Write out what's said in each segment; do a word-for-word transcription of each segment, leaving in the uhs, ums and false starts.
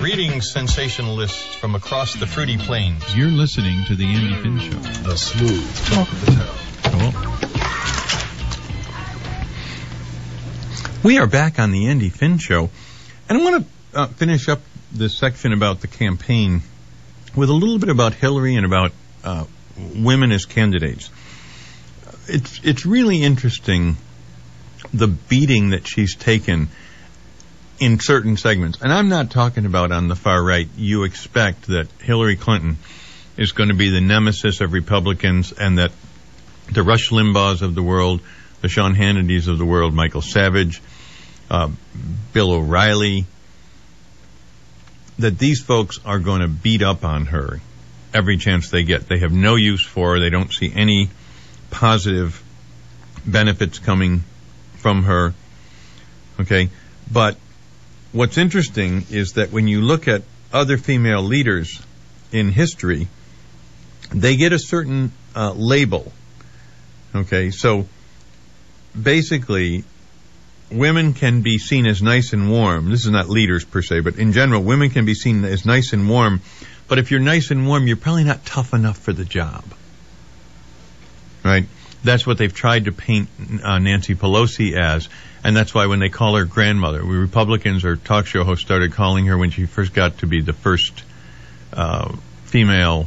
Greetings, sensationalists from across the fruity plains. You're listening to the Andy Finn Show. The smooth talk of the town. Cool. We are back on the Andy Finn Show, and I want to uh, finish up this section about the campaign with a little bit about Hillary and about uh, women as candidates. It's it's really interesting, the beating that she's taken in certain segments. And I'm not talking about on the far right. You expect that Hillary Clinton is going to be the nemesis of Republicans, and that the Rush Limbaughs of the world, the Sean Hannitys of the world, Michael Savage, uh, Bill O'Reilly, that these folks are going to beat up on her every chance they get. They have no use for her. They don't see any positive benefits coming from her. Okay? But what's interesting is that when you look at other female leaders in history, they get a certain uh, label. Okay? So basically, women can be seen as nice and warm. This is not leaders per se, but in general, women can be seen as nice and warm. But if you're nice and warm, you're probably not tough enough for the job. Right? That's what they've tried to paint uh, Nancy Pelosi as, and that's why when they call her grandmother, we Republicans or talk show hosts started calling her when she first got to be the first uh, female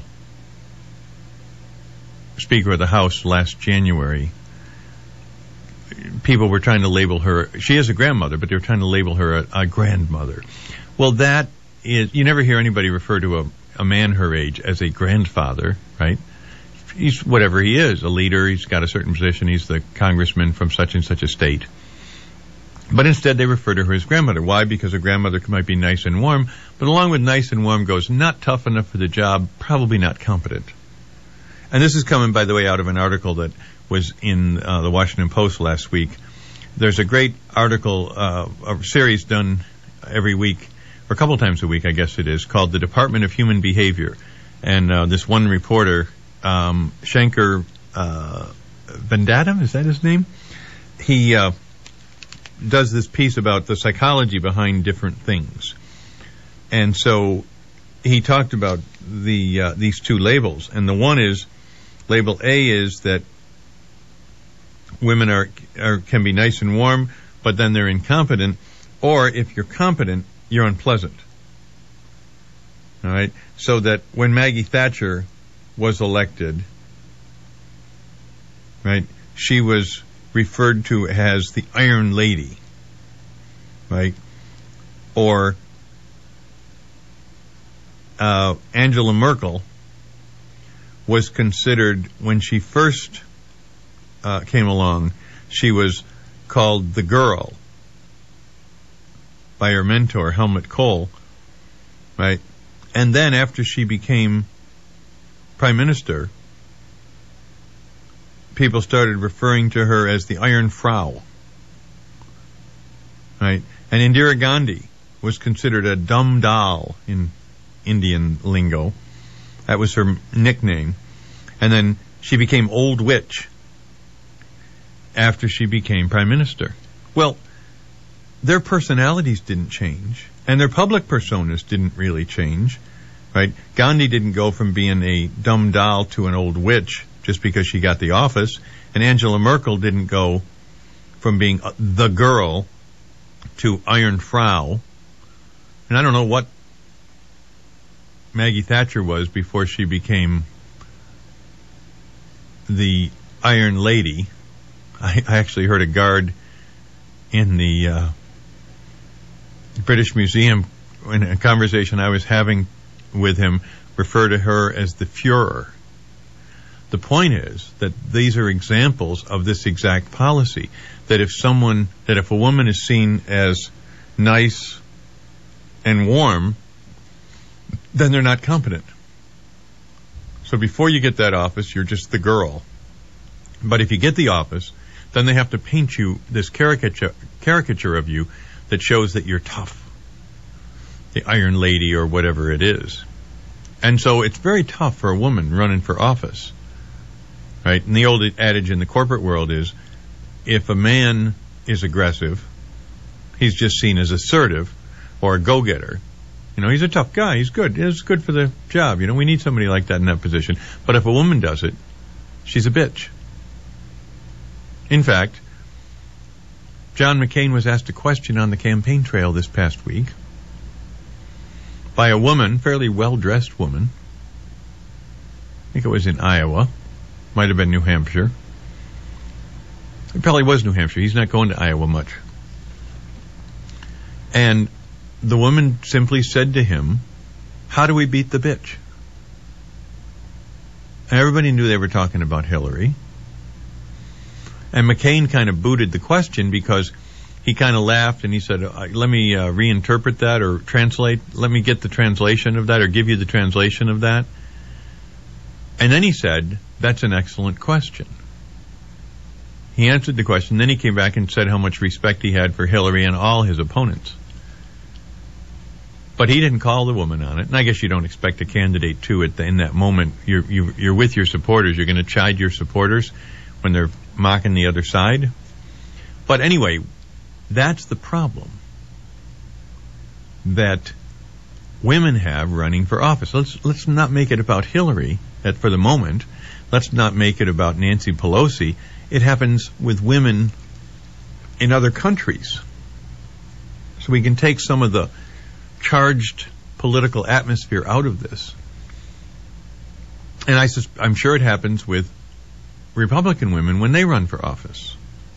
Speaker of the House last January. People were trying to label her, she is a grandmother, but they were trying to label her a, a grandmother. Well, that is, you never hear anybody refer to a, a man her age as a grandfather, right? He's whatever he is, a leader, he's got a certain position, he's the congressman from such and such a state. But instead they refer to her as grandmother. Why? Because a grandmother might be nice and warm, but along with nice and warm goes not tough enough for the job, probably not competent. And this is coming, by the way, out of an article that was in uh, the Washington Post last week. There's a great article, uh, a series done every week, or a couple of times a week, I guess it is, called The Department of Human Behavior. And uh, this one reporter, um, Shankar uh, Vendatam, is that his name? He uh, does this piece about the psychology behind different things. And so he talked about the uh, these two labels. And the one is, label A is that women are, are can be nice and warm, but then they're incompetent. Or if you're competent, you're unpleasant. All right? So that when Maggie Thatcher was elected, right, she was referred to as the Iron Lady, right? Or uh, Angela Merkel was considered, when she first uh, came along, she was called the girl by her mentor, Helmut Kohl, right? And then after she became prime minister, people started referring to her as the Iron Frau, right? And Indira Gandhi was considered a dumb doll in Indian lingo. That was her nickname. And then she became Old Witch after she became prime minister. Well, their personalities didn't change, and their public personas didn't really change, right? Gandhi didn't go from being a dumb doll to an old witch just because she got the office, and Angela Merkel didn't go from being the girl to Iron Frau. And I don't know what Maggie Thatcher was before she became the Iron Lady. I, I actually heard a guard in the uh, British Museum, in a conversation I was having with him, refer to her as the Fuhrer. The point is that these are examples of this exact policy, that if someone, that if a woman is seen as nice and warm, then they're not competent. So before you get that office, you're just the girl. But if you get the office, then they have to paint you this caricature, caricature of you that shows that you're tough, the Iron Lady or whatever it is. And so it's very tough for a woman running for office, right? And the old adage in the corporate world is, if a man is aggressive, he's just seen as assertive or a go-getter. You know, he's a tough guy. He's good. It's good for the job. You know, we need somebody like that in that position. But if a woman does it, she's a bitch. In fact, John McCain was asked a question on the campaign trail this past week by a woman, fairly well-dressed woman. I think it was in Iowa. Might have been New Hampshire. It probably was New Hampshire. He's not going to Iowa much. And the woman simply said to him, how do we beat the bitch? And everybody knew they were talking about Hillary. And McCain kind of booted the question because he kind of laughed and he said, let me uh, reinterpret that or translate. Let me get the translation of that or give you the translation of that. And then he said, that's an excellent question. He answered the question. Then he came back and said how much respect he had for Hillary and all his opponents. But he didn't call the woman on it. And I guess you don't expect a candidate to at the, in that moment. You're, you, you're with your supporters. You're going to chide your supporters when they're mocking the other side. But anyway, that's the problem that women have running for office. Let's let's not make it about Hillary that for the moment. Let's not make it about Nancy Pelosi. It happens with women in other countries. So we can take some of the charged political atmosphere out of this. And I sus- I'm sure it happens with Republican women when they run for office.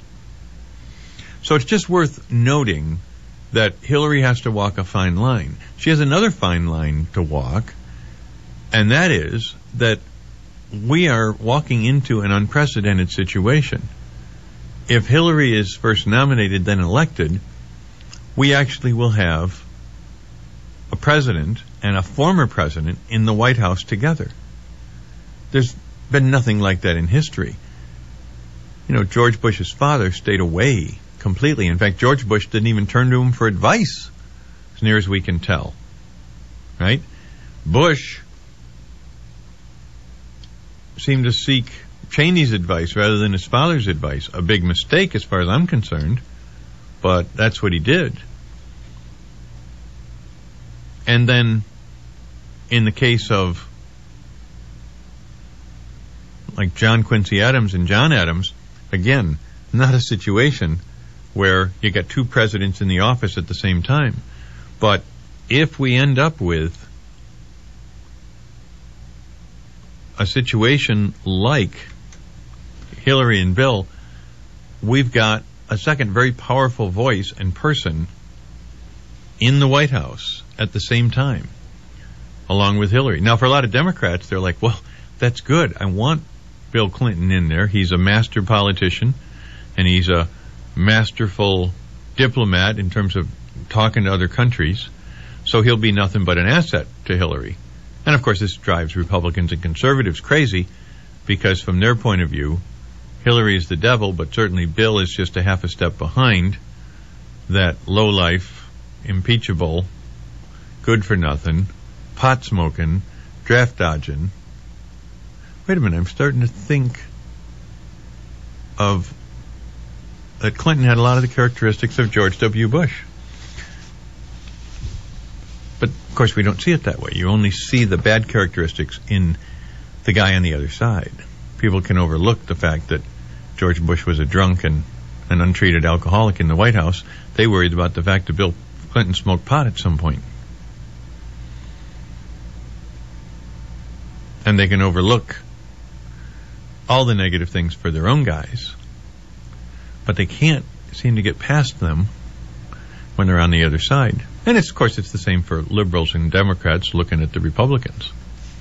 So it's just worth noting that Hillary has to walk a fine line. She has another fine line to walk, and that is that we are walking into an unprecedented situation. If Hillary is first nominated, then elected, we actually will have a president and a former president in the White House together. There's been nothing like that in history. You know, George Bush's father stayed away completely. In fact, George Bush didn't even turn to him for advice, as near as we can tell. Right? Bush seemed to seek Cheney's advice rather than his father's advice. A big mistake as far as I'm concerned, but that's what he did. And then, in the case of like John Quincy Adams and John Adams, again, not a situation where you got two presidents in the office at the same time. But if we end up with a situation like Hillary and Bill, we've got a second very powerful voice and person in the White House at the same time, along with Hillary. Now, for a lot of Democrats, they're like, well, that's good. I want Bill Clinton in there. He's a master politician, and he's a masterful diplomat in terms of talking to other countries, so he'll be nothing but an asset to Hillary. And, of course, this drives Republicans and conservatives crazy, because from their point of view, Hillary is the devil, but certainly Bill is just a half a step behind that lowlife, impeachable, good-for-nothing, pot-smoking, draft-dodging. Wait a minute, I'm starting to think of that Clinton had a lot of the characteristics of George W. Bush. But, of course, we don't see it that way. You only see the bad characteristics in the guy on the other side. People can overlook the fact that George Bush was a drunk and an untreated alcoholic in the White House. They worried about the fact that Bill Clinton smoked pot at some point. And they can overlook all the negative things for their own guys, but they can't seem to get past them when they're on the other side. And it's, of course, it's the same for liberals and Democrats looking at the Republicans.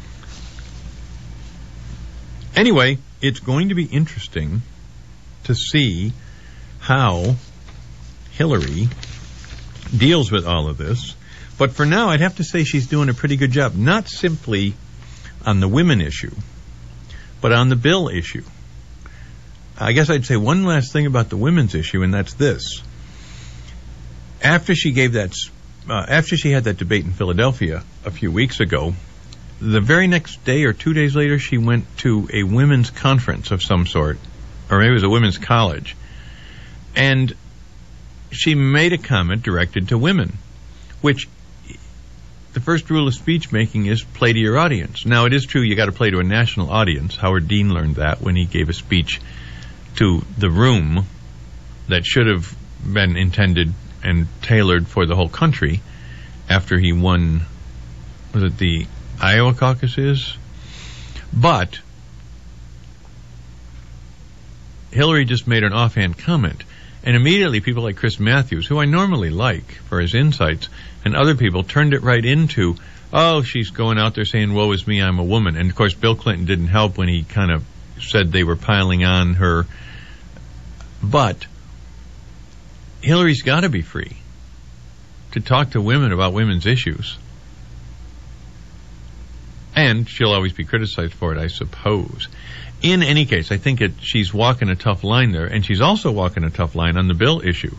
Anyway, it's going to be interesting to see how Hillary deals with all of this. But for now, I'd have to say she's doing a pretty good job, not simply on the women issue, but on the bill issue. I guess I'd say one last thing about the women's issue, and that's this. After she gave that, uh, after she had that debate in Philadelphia a few weeks ago, the very next day or two days later, she went to a women's conference of some sort, or maybe it was a women's college, and she made a comment directed to women, which the first rule of speech making is play to your audience. Now, it is true you got to play to a national audience. Howard Dean learned that when he gave a speech to the room that should have been intended and tailored for the whole country after he won, was it the Iowa caucuses? But Hillary just made an offhand comment, and immediately people like Chris Matthews, who I normally like for his insights, and other people turned it right into, oh, she's going out there saying, woe is me, I'm a woman. And of course Bill Clinton didn't help when he kind of said they were piling on her. But Hillary's got to be free to talk to women about women's issues. And she'll always be criticized for it, I suppose. In any case, I think it, she's walking a tough line there, and she's also walking a tough line on the bill issue.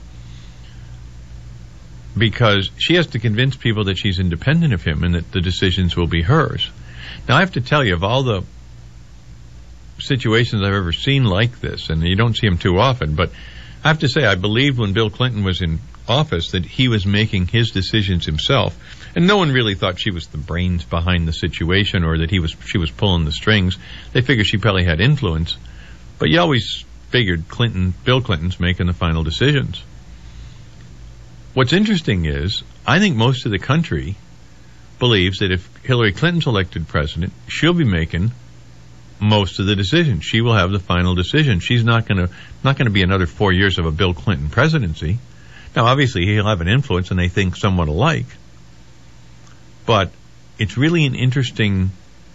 Because she has to convince people that she's independent of him and that the decisions will be hers. Now, I have to tell you, of all the situations I've ever seen like this, and you don't see them too often, but I have to say, I believed when Bill Clinton was in office that he was making his decisions himself, and no one really thought she was the brains behind the situation or that he was she was pulling the strings. They figured she probably had influence, but you always figured Clinton, Bill Clinton's making the final decisions. What's interesting is, I think most of the country believes that if Hillary Clinton's elected president, she'll be making most of the decisions. She will have the final decision. She's not going to not going to be another four years of a Bill Clinton presidency. Now, obviously, he'll have an influence, and they think somewhat alike. But it's really an interesting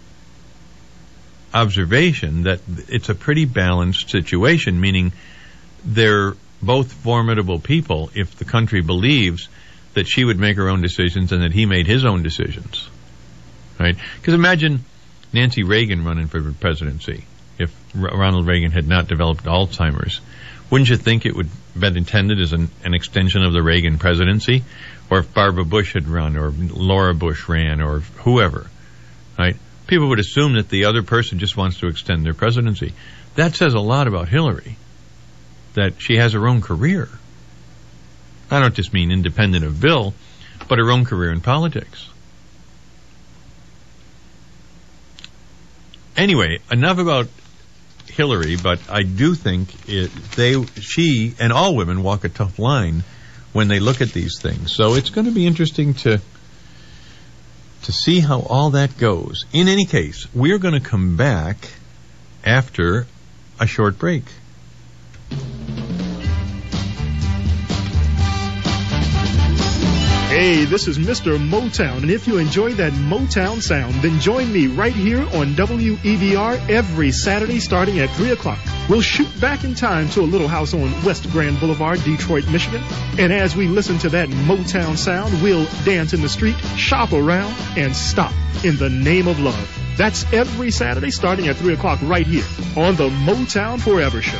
observation that it's a pretty balanced situation, meaning they're both formidable people if the country believes that she would make her own decisions and that he made his own decisions. Right? Because imagine Nancy Reagan running for the presidency if R- Ronald Reagan had not developed Alzheimer's. Wouldn't you think it would have been intended as an, an extension of the Reagan presidency? Or if Barbara Bush had run, or Laura Bush ran, or whoever, right? People would assume that the other person just wants to extend their presidency. That says a lot about Hillary, that she has her own career. I don't just mean independent of Bill, but her own career in politics. Anyway, enough about Hillary, but I do think it, they, she and all women walk a tough line when they look at these things. So it's going to be interesting to to see how all that goes. In any case, we're going to come back after a short break. Hey, this is Mister Motown, and if you enjoy that Motown sound, then join me right here on W E B R every Saturday starting at three o'clock. We'll shoot back in time to a little house on West Grand Boulevard, Detroit, Michigan. And as we listen to that Motown sound, we'll dance in the street, shop around, and stop in the name of love. That's every Saturday starting at three o'clock right here on the Motown Forever Show.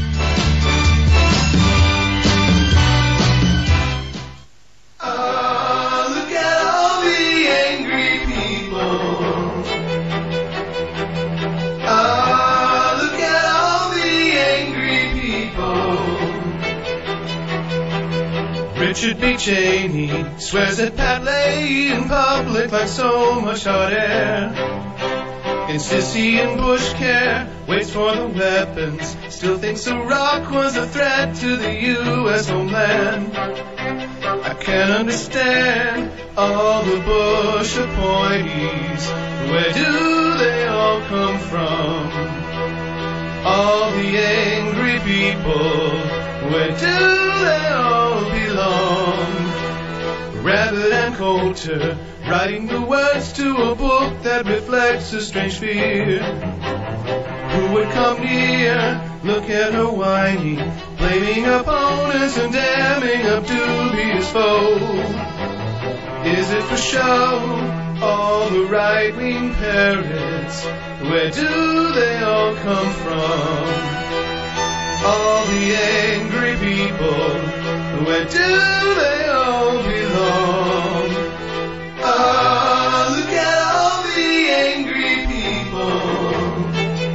Richard B. Cheney swears that Pat lay in public like so much hot air. And Sissy and Bush care, waits for the weapons, still thinks Iraq was a threat to the U S homeland. I can't understand all the Bush appointees. Where do they all come from? All the angry people, where do they all belong? Rabbit and Coulter, writing the words to a book that reflects a strange fear. Who would come near, look at her whining, blaming opponents and damning up dubious foes? Is it for show, all the right-wing parrots, where do they all come from? All the angry people, where do they all belong? Ah, look at all the angry people.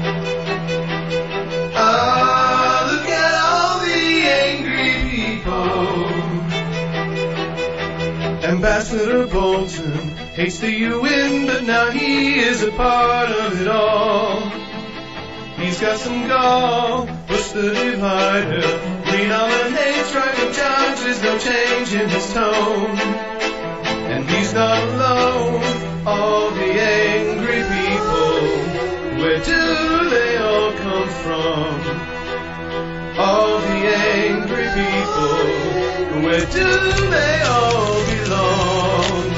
Ah, look at all the angry people. Ambassador Bolton Hates the U N, but now he is a part of it all. He's got some gall, push the divider. Renominates right-wing judges, no change in his tone. And he's not alone, all the angry people. Where do they all come from? All the angry people, where do they all belong?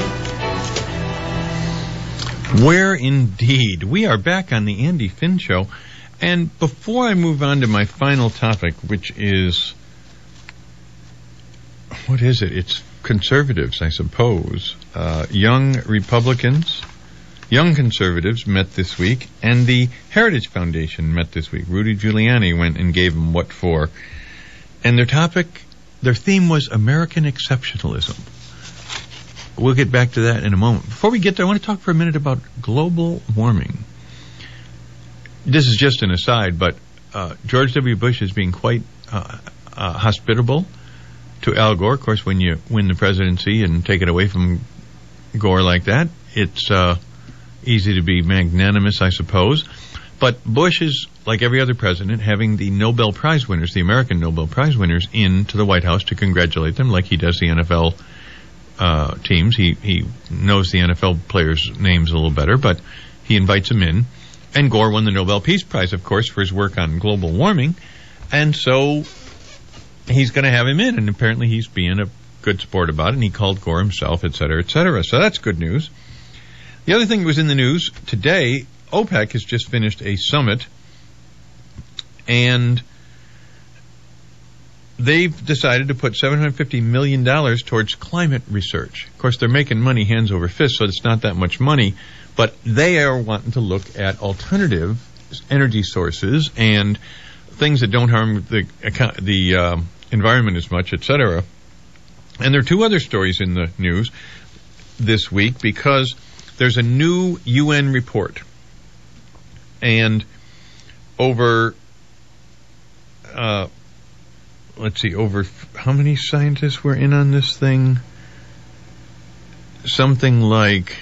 Where indeed. We are back on the Andy Finn Show. And before I move on to my final topic, which is, what is it? It's conservatives, I suppose. Uh, young Republicans, young conservatives met this week, and the Heritage Foundation met this week. Rudy Giuliani went and gave them what for. And their topic, their theme was American exceptionalism. We'll get back to that in a moment. Before we get there, I want to talk for a minute about global warming. This is just an aside, but uh, George W. Bush is being quite uh, uh, hospitable to Al Gore. Of course, when you win the presidency and take it away from Gore like that, it's uh, easy to be magnanimous, I suppose. But Bush is, like every other president, having the Nobel Prize winners, the American Nobel Prize winners, into the White House to congratulate them, like he does the N F L uh, teams. He, he knows the N F L players' names a little better, but he invites them in. And Gore won the Nobel Peace Prize, of course, for his work on global warming. And so he's going to have him in, and apparently he's being a good sport about it, and he called Gore himself, et cetera, et cetera. So that's good news. The other thing that was in the news today, OPEC has just finished a summit, and they've decided to put seven hundred fifty million dollars towards climate research. Of course, they're making money hands over fist, so it's not that much money, but they are wanting to look at alternative energy sources and things that don't harm the the uh, environment as much, et cetera. And there are two other stories in the news this week because there's a new U N report, and over, uh, let's see, over how many scientists were in on this thing? Something like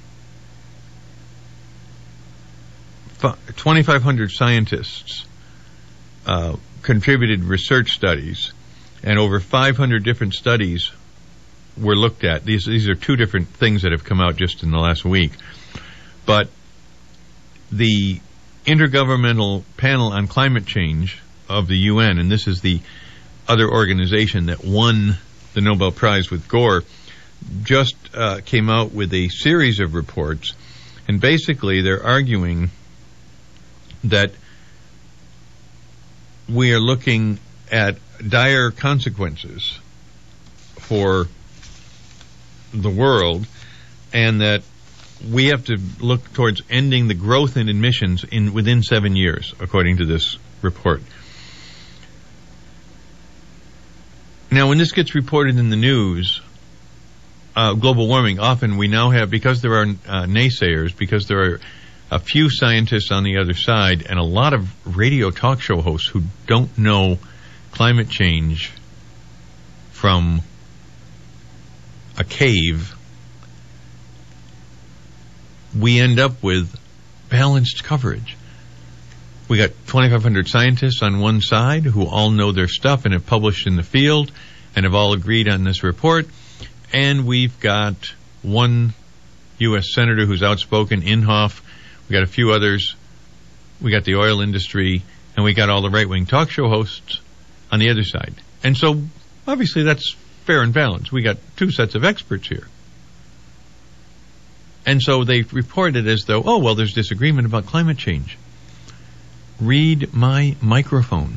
twenty-five hundred scientists uh, contributed research studies, and over five hundred different studies were looked at. These these are two different things that have come out just in the last week. But the Intergovernmental Panel on Climate Change of the U N, and this is the other organization that won the Nobel Prize with Gore, just uh, came out with a series of reports, and basically they're arguing that we are looking at dire consequences for the world, and that we have to look towards ending the growth in emissions in within seven years, according to this report. Now, when this gets reported in the news, uh, global warming, often we now have, because there are uh, naysayers, because there are a few scientists on the other side, and a lot of radio talk show hosts who don't know climate change from a cave, we end up with balanced coverage. We got twenty-five hundred scientists on one side who all know their stuff and have published in the field and have all agreed on this report. And we've got one U S senator who's outspoken, Inhofe. We got a few others. We got the oil industry, and we got all the right-wing talk show hosts on the other side. And so, obviously, that's fair and balanced. We got two sets of experts here. And so they report it as though, oh, well, there's disagreement about climate change. Read my microphone.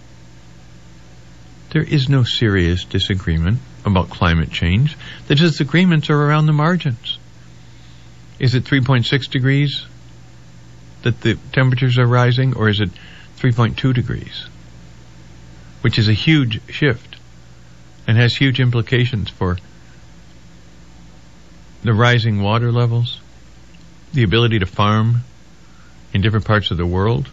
There is no serious disagreement about climate change. The disagreements are around the margins. Is it three point six degrees that the temperatures are rising, or is it three point two degrees? Which is a huge shift and has huge implications for the rising water levels, the ability to farm in different parts of the world,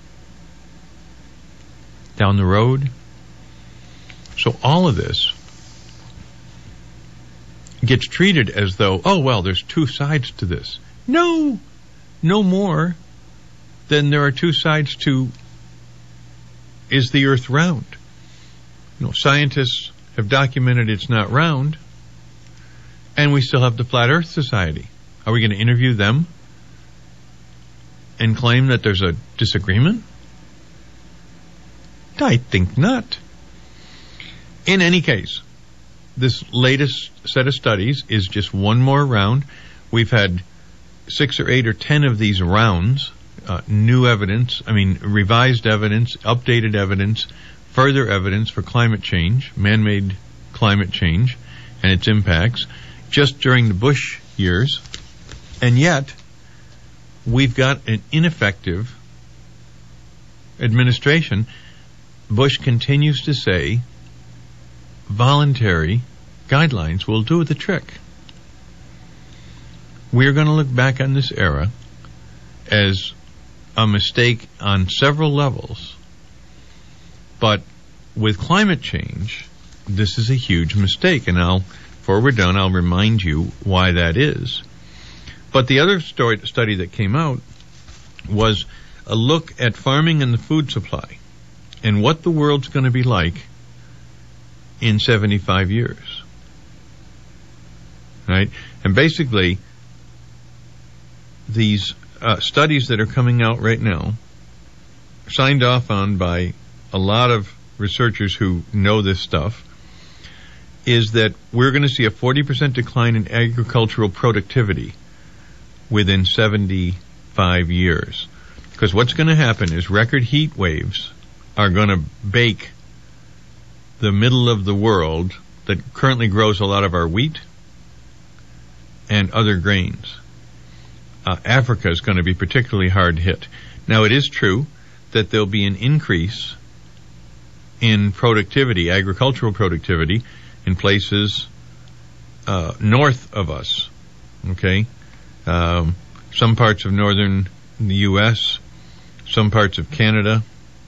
down the road. So all of this gets treated as though, oh, well, there's two sides to this. No, no more than there are two sides to, is the earth round? You know, scientists have documented it's not round, and we still have the Flat Earth Society. Are we going to interview them and claim that there's a disagreement? I think not. In any case, this latest set of studies is just one more round. We've had six or eight or ten of these rounds, uh, new evidence, I mean, revised evidence, updated evidence, further evidence for climate change, man-made climate change and its impacts, just during the Bush years. And yet, we've got an ineffective administration. Bush continues to say voluntary guidelines will do the trick. We're going to look back on this era as a mistake on several levels. But with climate change, this is a huge mistake. And I'll, before we're done, I'll remind you why that is. But the other story, study that came out was a look at farming and the food supply and what the world's going to be like in seventy-five years. Right? And basically, these uh, studies that are coming out right now, signed off on by a lot of researchers who know this stuff, is that we're going to see a forty percent decline in agricultural productivity within seventy-five years. Because what's going to happen is record heat waves are going to bake the middle of the world that currently grows a lot of our wheat and other grains. Uh, Africa is going to be particularly hard hit. Now, it is true that there'll be an increase in productivity, agricultural productivity, in places uh, north of us. Okay? Um, some parts of northern the U S, some parts of Canada.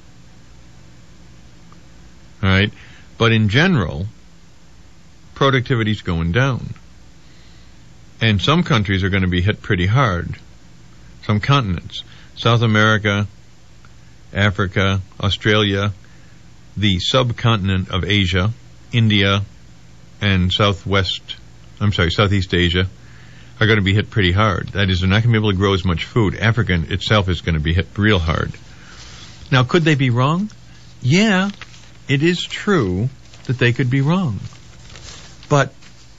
All right? But in general, productivity's going down. And some countries are going to be hit pretty hard. Some continents. South America, Africa, Australia, the subcontinent of Asia, India, and Southwest, I'm sorry, Southeast Asia, are going to be hit pretty hard. That is, they're not going to be able to grow as much food. Africa itself is going to be hit real hard. Now, could they be wrong? Yeah, it is true that they could be wrong. But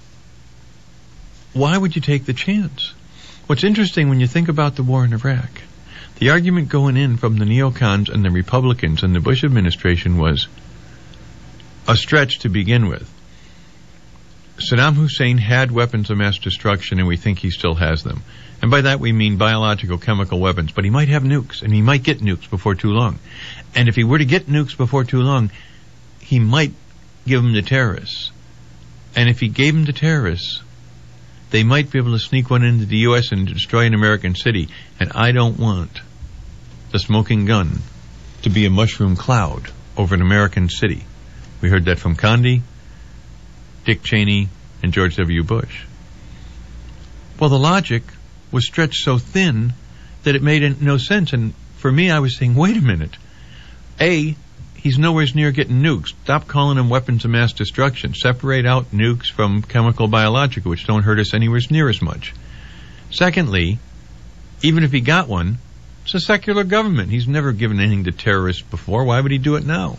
why would you take the chance? What's interesting when you think about the war in Iraq, the argument going in from the neocons and the Republicans and the Bush administration was a stretch to begin with. Saddam Hussein had weapons of mass destruction, and we think he still has them. And by that we mean biological, chemical weapons. But he might have nukes, and he might get nukes before too long. And if he were to get nukes before too long, he might give them to terrorists. And if he gave them to terrorists, they might be able to sneak one into the U S and destroy an American city. And I don't want the smoking gun to be a mushroom cloud over an American city. We heard that from Condi, Dick Cheney, and George W. Bush. Well, the logic was stretched so thin that it made no sense. And for me, I was saying, wait a minute. A, he's nowhere near getting nukes. Stop calling them weapons of mass destruction. Separate out nukes from chemical biological, which don't hurt us anywhere near as much. Secondly, even if he got one, it's a secular government. He's never given anything to terrorists before. Why would he do it now?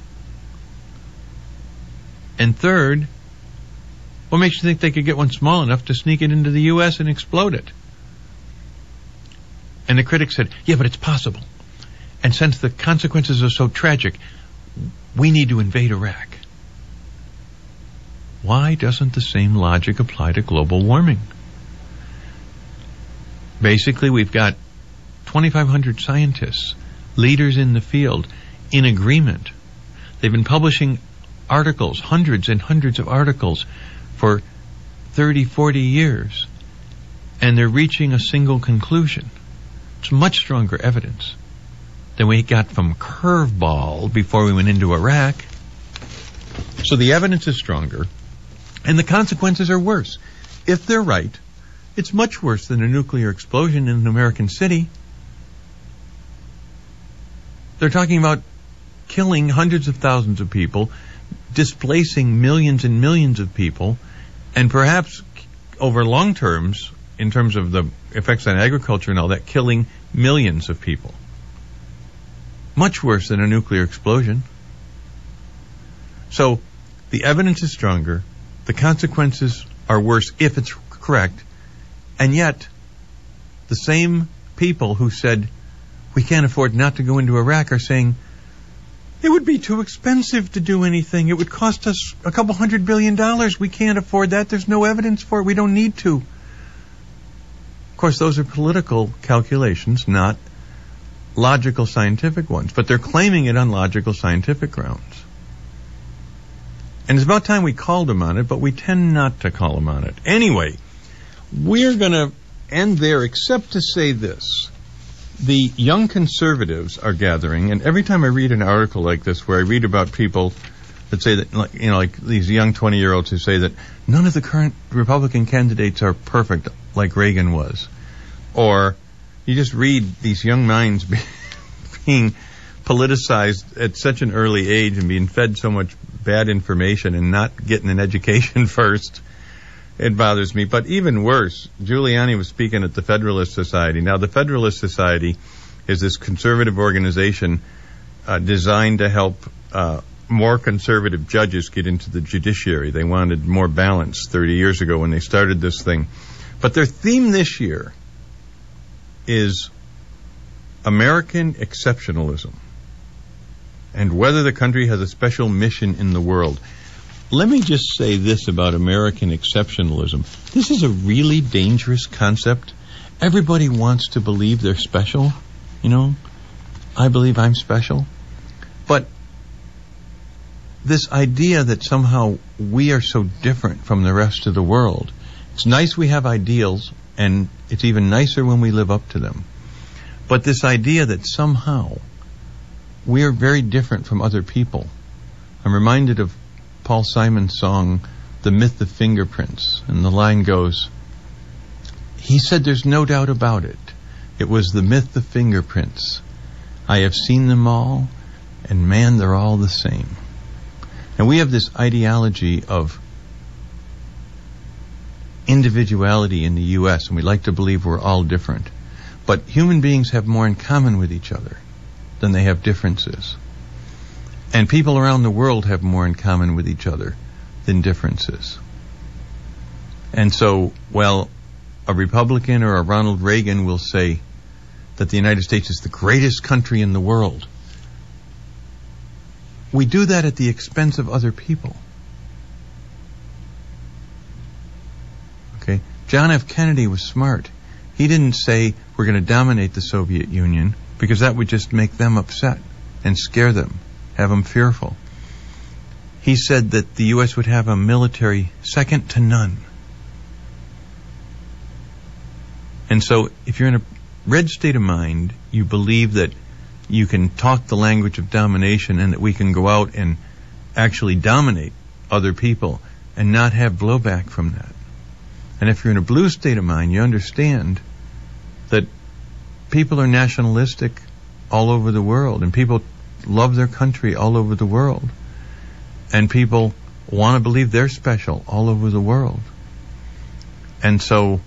And third, what makes you think they could get one small enough to sneak it into the U S and explode it? And the critics said, yeah, but it's possible. And since the consequences are so tragic, we need to invade Iraq. Why doesn't the same logic apply to global warming? Basically, we've got twenty-five hundred scientists, leaders in the field, in agreement. They've been publishing articles, hundreds and hundreds of articles for thirty, forty years. And they're reaching a single conclusion. It's much stronger evidence than we got from Curveball before we went into Iraq. So the evidence is stronger. And the consequences are worse. If they're right, it's much worse than a nuclear explosion in an American city. They're talking about killing hundreds of thousands of people, displacing millions and millions of people, and perhaps over long terms, in terms of the effects on agriculture and all that, killing millions of people. Much worse than a nuclear explosion. So the evidence is stronger. The consequences are worse if it's correct. And yet, the same people who said we can't afford not to go into Iraq are saying it would be too expensive to do anything. It would cost us a couple hundred billion dollars. We can't afford that. There's no evidence for it. We don't need to. Of course, those are political calculations, not logical scientific ones. But they're claiming it on logical scientific grounds. And it's about time we called them on it, but we tend not to call them on it. Anyway, we're going to end there except to say this. The young conservatives are gathering, and every time I read an article like this where I read about people that say that, like, you know, like these young twenty-year-olds who say that none of the current Republican candidates are perfect like Reagan was, or you just read these young minds being politicized at such an early age and being fed so much bad information and not getting an education first, it bothers me. But even worse, Giuliani was speaking at the Federalist Society. Now, the Federalist Society is this conservative organization uh, designed to help uh, more conservative judges get into the judiciary. They wanted more balance thirty years ago when they started this thing. But their theme this year is American exceptionalism and whether the country has a special mission in the world. Let me just say this about American exceptionalism. This is a really dangerous concept. Everybody wants to believe they're special. You know, I believe I'm special. But this idea that somehow we are so different from the rest of the world, it's nice we have ideals, and it's even nicer when we live up to them. But this idea that somehow we are very different from other people. I'm reminded of Paul Simon's song, The Myth of Fingerprints, and the line goes, he said there's no doubt about it. It was the myth of fingerprints. I have seen them all, and man, they're all the same. And we have this ideology of individuality in the U S, and we like to believe we're all different. But human beings have more in common with each other than they have differences. And people around the world have more in common with each other than differences. And so, while a Republican or a Ronald Reagan will say that the United States is the greatest country in the world, we do that at the expense of other people. Okay? John F. Kennedy was smart. He didn't say we're going to dominate the Soviet Union, because that would just make them upset and scare them, have them fearful. He said that the U S would have a military second to none. And so if you're in a red state of mind, you believe that you can talk the language of domination and that we can go out and actually dominate other people and not have blowback from that. And if you're in a blue state of mind, you understand that people are nationalistic all over the world, and people love their country all over the world, and people want to believe they're special all over the world. And so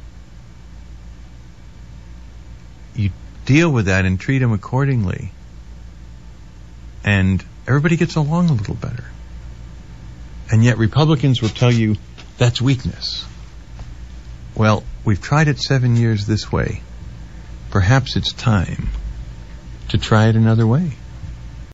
you deal with that and treat them accordingly, and everybody gets along a little better. And yet Republicans will tell you that's weakness. Well, we've tried it seven years this way. Perhaps it's time to try it another way.